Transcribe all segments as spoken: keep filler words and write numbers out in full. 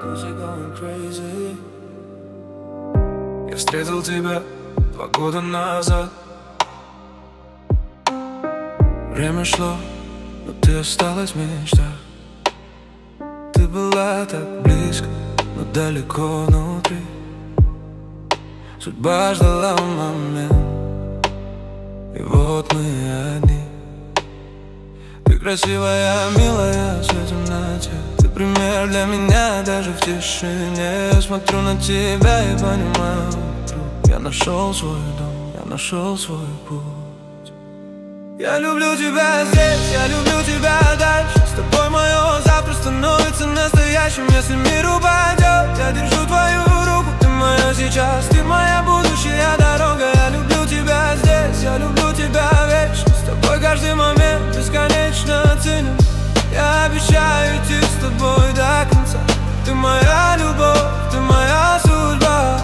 'cause you're going crazy. Я встретил тебя два года назад. Время шло, но ты осталась в мечтах. Ты была так близко, но далеко внутри. Судьба ждала момент, и вот мы одни. Ты красивая, милая, в темноте. Ты пример для меня даже в тишине. Я смотрю на тебя и понимаю, вдруг я нашел свой дом, я нашел свой путь. Я люблю тебя здесь, я люблю тебя дальше. С тобой мое завтра становится настоящим. Если мир упадет, я держу твою руку. Ты моя сейчас, ты моя будущая дорога. Я люблю тебя здесь, я люблю тебя вечно. С тобой каждый момент бесконечно ценен. Я обещаю идти с тобой до конца. Ты моя любовь, ты моя судьба.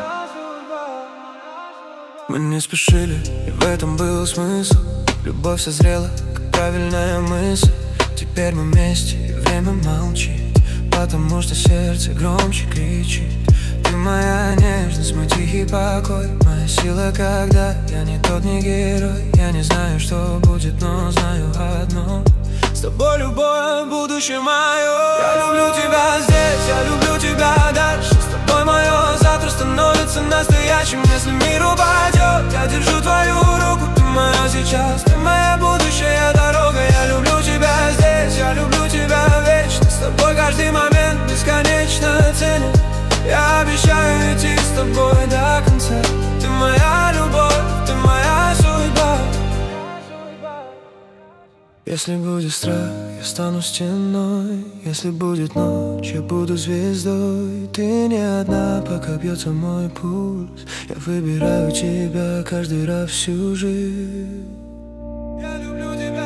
Мы не спешили, и в этом был смысл. Любовь созрела, как правильная мысль. Теперь мы вместе, и время молчит, потому что сердце громче кричит. Ты моя нежность, мой тихий покой, моя сила, когда я не тот, не герой. Я не знаю, что будет, но знаю одно: с тобой любое будущее мое. Я люблю тебя здесь, я люблю тебя дальше. С тобой мое завтра становится настоящим. Если мир упадет, я держу твою руку. Ты моя сейчас, ты моя будущая дорога. Я люблю тебя здесь, я люблю тебя вечно. С тобой каждый момент бесконечно ценен. Я обещаю идти с тобой до конца. Ты моя любовь, ты моя судьба. Если будет страх, я стану стеной. Если будет ночь, я буду звездой. Ты не одна, пока бьется мой пульс. Я выбираю тебя каждый раз всю жизнь. Я люблю тебя.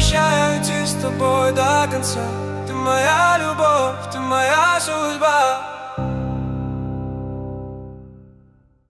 С тобой до конца. Ты моя любовь, ты моя судьба.